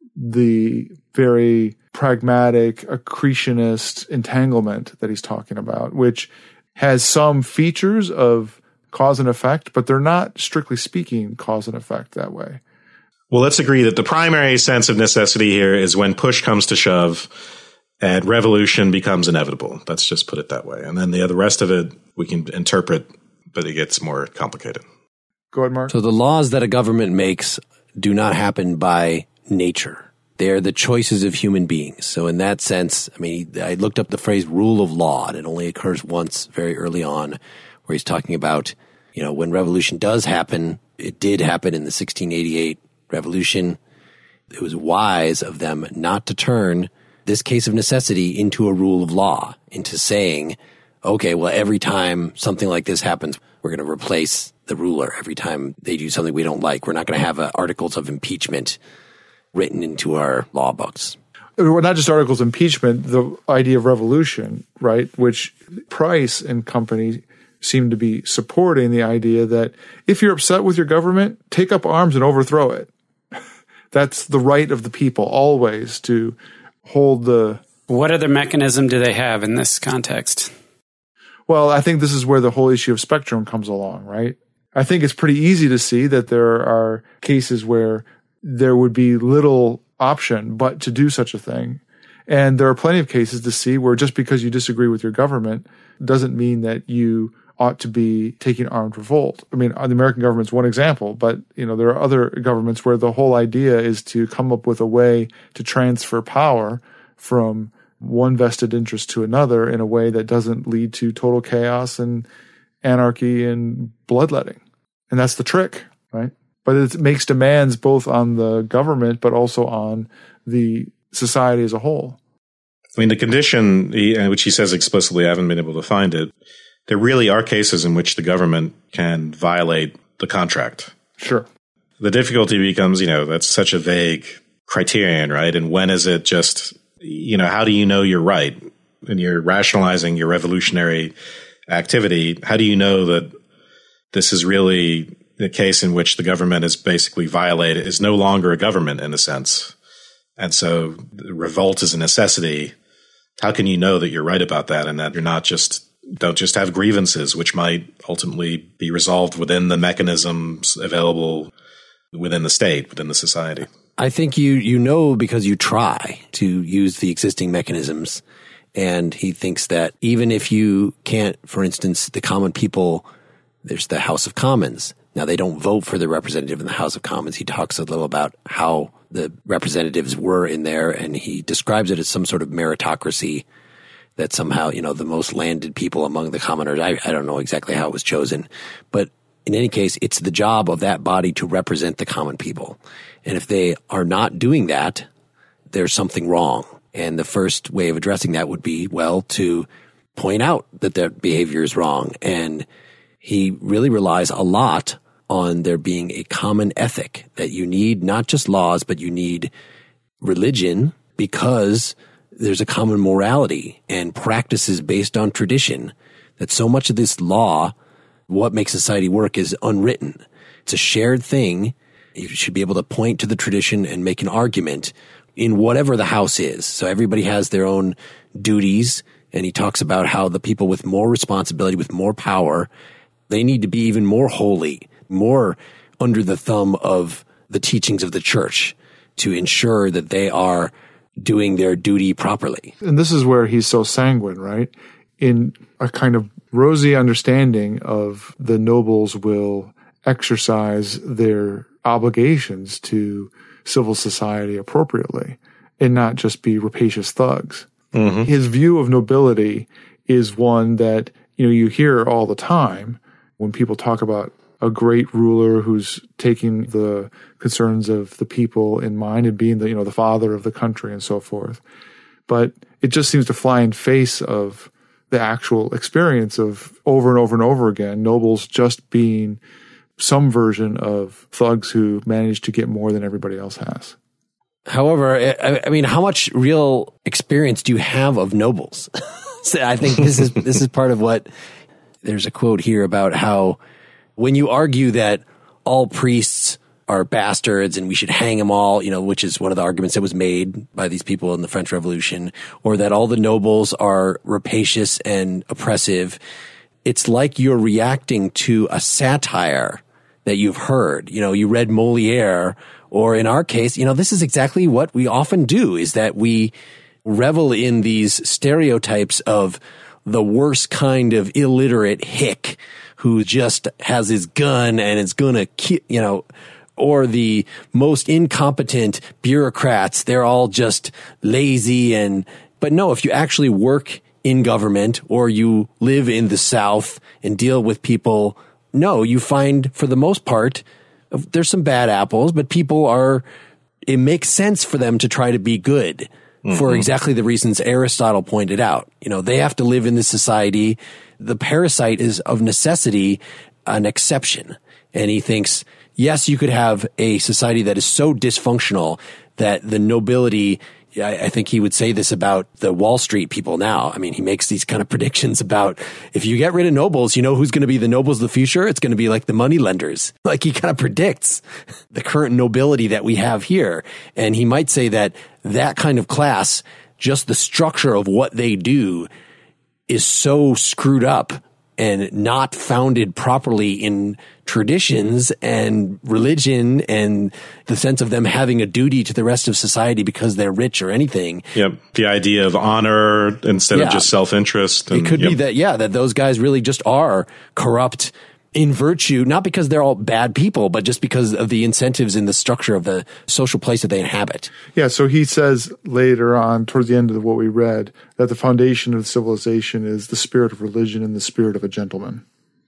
the very pragmatic, accretionist entanglement that he's talking about, which has some features of cause and effect, but they're not, strictly speaking, cause and effect that way. Well, let's agree that the primary sense of necessity here is when push comes to shove and revolution becomes inevitable. Let's just put it that way. And then the rest of it we can interpret, but it gets more complicated. Go ahead, Mark. So the laws that a government makes do not happen by nature. They're the choices of human beings. So in that sense, I mean, I looked up the phrase rule of law, and it only occurs once very early on, where he's talking about, when revolution does happen, it did happen in the 1688 revolution. It was wise of them not to turn this case of necessity into a rule of law, into saying, okay, well, every time something like this happens, we're going to replace the ruler. Every time they do something we don't like, we're not going to have articles of impeachment written into our law books. Well, not just articles of impeachment, the idea of revolution, right? Which Price and company seem to be supporting the idea that if you're upset with your government, take up arms and overthrow it. That's the right of the people always to hold the... What other mechanism do they have in this context? Well, I think this is where the whole issue of spectrum comes along, right? I think it's pretty easy to see that there are cases where there would be little option but to do such a thing. And there are plenty of cases to see where just because you disagree with your government doesn't mean that you ought to be taking armed revolt. I mean, the American government's one example, but there are other governments where the whole idea is to come up with a way to transfer power from one vested interest to another in a way that doesn't lead to total chaos and anarchy and bloodletting. And that's the trick, right? But it makes demands both on the government, but also on the society as a whole. I mean, the condition, which he says explicitly, I haven't been able to find it, there really are cases in which the government can violate the contract. Sure. The difficulty becomes, that's such a vague criterion, right? And when is it just, how do you know you're right? When you're rationalizing your revolutionary activity, how do you know that this is really the case in which the government is basically violated, is no longer a government in a sense? And so revolt is a necessity. How can you know that you're right about that and that you're not don't just have grievances, which might ultimately be resolved within the mechanisms available within the state, within the society? I think you know because you try to use the existing mechanisms. And he thinks that even if you can't, for instance, the common people, there's the House of Commons. Now, they don't vote for the representative in the House of Commons. He talks a little about how the representatives were in there, and he describes it as some sort of meritocracy, that somehow, the most landed people among the commoners, I don't know exactly how it was chosen, but in any case, it's the job of that body to represent the common people. And if they are not doing that, there's something wrong. And the first way of addressing that would be, to point out that their behavior is wrong. And he really relies a lot on there being a common ethic, that you need not just laws, but you need religion, because there's a common morality and practices based on tradition, that so much of this law, what makes society work, is unwritten. It's a shared thing. You should be able to point to the tradition and make an argument in whatever the house is. So everybody has their own duties. And he talks about how the people with more responsibility, with more power, they need to be even more holy, more under the thumb of the teachings of the church to ensure that they are doing their duty properly. And this is where he's so sanguine, right? In a kind of rosy understanding of the nobles will exercise their obligations to civil society appropriately and not just be rapacious thugs. Mm-hmm. His view of nobility is one that, you hear all the time when people talk about a great ruler who's taking the concerns of the people in mind and being the father of the country and so forth. But it just seems to fly in face of the actual experience of over and over and over again, nobles just being some version of thugs who manage to get more than everybody else has. However, I mean, how much real experience do you have of nobles? So I think this is part of what, there's a quote here about how when you argue that all priests are bastards and we should hang them all, which is one of the arguments that was made by these people in the French Revolution, or that all the nobles are rapacious and oppressive, it's like you're reacting to a satire that you've heard. You read Moliere, or in our case, this is exactly what we often do, is that we revel in these stereotypes of the worst kind of illiterate hick who just has his gun and is going to, or the most incompetent bureaucrats. They're all just lazy but no, if you actually work in government or you live in the South and deal with people, no, you find for the most part, there's some bad apples, but it makes sense for them to try to be good for exactly the reasons Aristotle pointed out. They have to live in this society. The parasite is of necessity an exception. And he thinks, yes, you could have a society that is so dysfunctional that the nobility, I think he would say this about the Wall Street people now. I mean, he makes these kind of predictions about if you get rid of nobles, who's going to be the nobles of the future? It's going to be like the money lenders. Like he kind of predicts the current nobility that we have here. And he might say that kind of class, just the structure of what they do is so screwed up and not founded properly in traditions and religion and the sense of them having a duty to the rest of society because they're rich or anything. Yep. The idea of honor instead of just self-interest. It could be that those guys really just are corrupt in virtue, not because they're all bad people, but just because of the incentives in the structure of the social place that they inhabit. Yeah, so he says later on, towards the end of what we read, that the foundation of civilization is the spirit of religion and the spirit of a gentleman.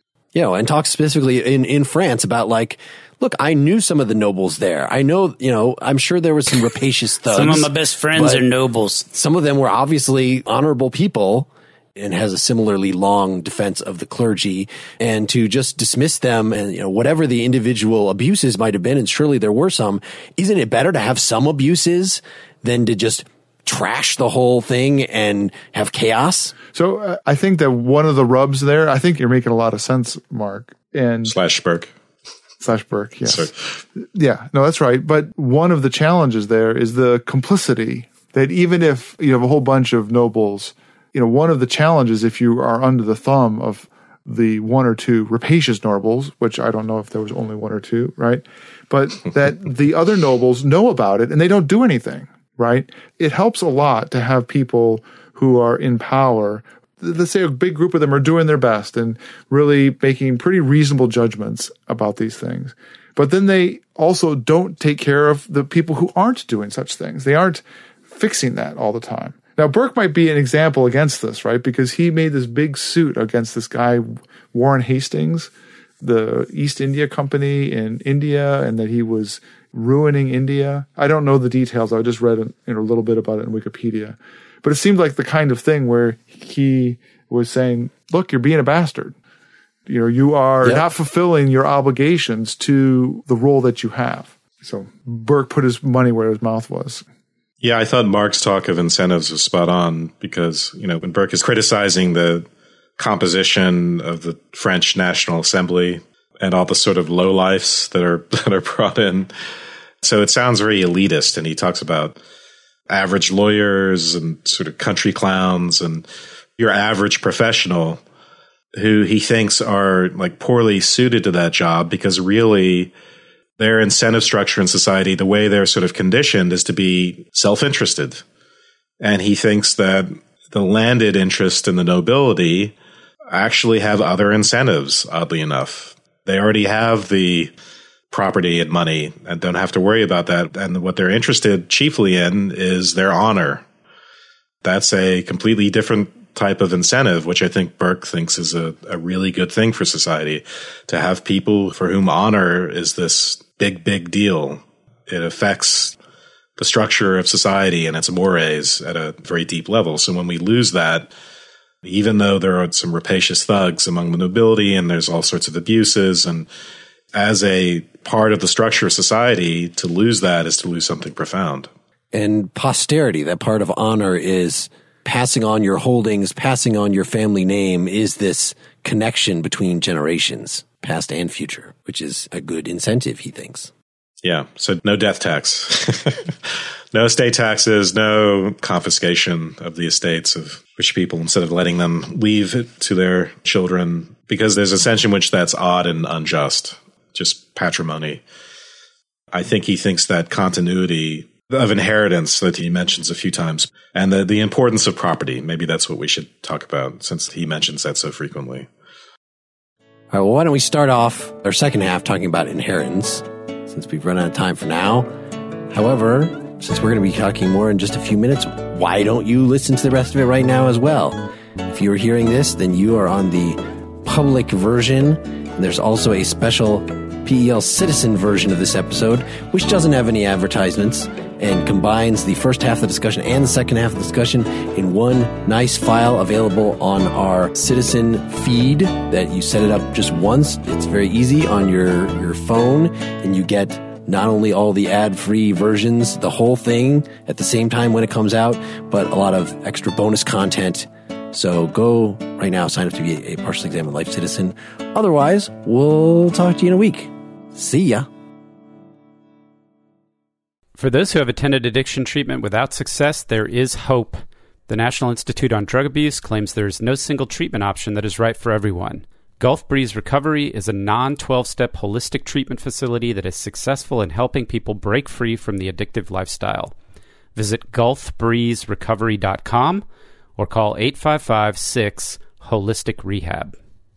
And talks specifically in France about look, I knew some of the nobles there. I know, I'm sure there was some rapacious thugs. Some of my best friends are nobles. Some of them were obviously honorable people, and has a similarly long defense of the clergy, and to just dismiss them and, whatever the individual abuses might have been, and surely there were some, isn't it better to have some abuses than to just trash the whole thing and have chaos? So I think that one of the rubs there, I think you're making a lot of sense, Mark. And /Burke. /Burke, yes. Sorry. Yeah, no, that's right. But one of the challenges there is the complicity that even if you have a whole bunch of nobles, one of the challenges, if you are under the thumb of the one or two rapacious nobles, which I don't know if there was only one or two, right? But that the other nobles know about it and they don't do anything, right? It helps a lot to have people who are in power. Let's say a big group of them are doing their best and really making pretty reasonable judgments about these things. But then they also don't take care of the people who aren't doing such things. They aren't fixing that all the time. Now, Burke might be an example against this, right? Because he made this big suit against this guy, Warren Hastings, the East India Company in India, and that he was ruining India. I don't know the details. I just read a little bit about it in Wikipedia. But it seemed like the kind of thing where he was saying, look, you're being a bastard. You are not fulfilling your obligations to the role that you have. So Burke put his money where his mouth was. Yeah, I thought Mark's talk of incentives was spot on because, when Burke is criticizing the composition of the French National Assembly and all the sort of lowlifes that are brought in. So it sounds very elitist, and he talks about average lawyers and sort of country clowns and your average professional who he thinks are poorly suited to that job because really their incentive structure in society, the way they're sort of conditioned is to be self-interested. And he thinks that the landed interest in the nobility actually have other incentives, oddly enough. They already have the property and money and don't have to worry about that. And what they're interested chiefly in is their honor. That's a completely different type of incentive, which I think Burke thinks is a really good thing for society, to have people for whom honor is this big deal. It affects the structure of society and its mores at a very deep level. So when we lose that, even though there are some rapacious thugs among the nobility and there's all sorts of abuses, and as a part of the structure of society, to lose that is to lose something profound. And posterity, that part of honor is passing on your holdings, passing on your family name, is this connection between generations, past and future, which is a good incentive, he thinks. Yeah. So no death tax, no estate taxes, no confiscation of the estates of rich people instead of letting them leave it to their children, because there's a sense in which that's odd and unjust, just patrimony. I think he thinks that continuity of inheritance that he mentions a few times, and the importance of property. Maybe that's what we should talk about, since he mentions that so frequently. All right, well, why don't we start off our second half talking about inheritance. since we've run out of time for now. However, since we're going to be talking more in just a few minutes, why don't you listen to the rest of it right now as well? If you are hearing this, then you are on the public version, and there's also a special PEL Citizen version of this episode, which doesn't have any advertisements and combines the first half of the discussion and the second half of the discussion in one nice file available on our Citizen feed that you set it up just once. It's very easy on your phone, and you get not only all the ad-free versions, the whole thing at the same time when it comes out, but a lot of extra bonus content. So go right now, sign up to be a Partially Examined Life Citizen. Otherwise, we'll talk to you in a week. See ya. For those who have attended addiction treatment without success, there is hope. The National Institute on Drug Abuse claims there is no single treatment option that is right for everyone. Gulf Breeze Recovery is a non-12-step holistic treatment facility that is successful in helping people break free from the addictive lifestyle. Visit gulfbreezerecovery.com or call 855-6-HOLISTIC-REHAB.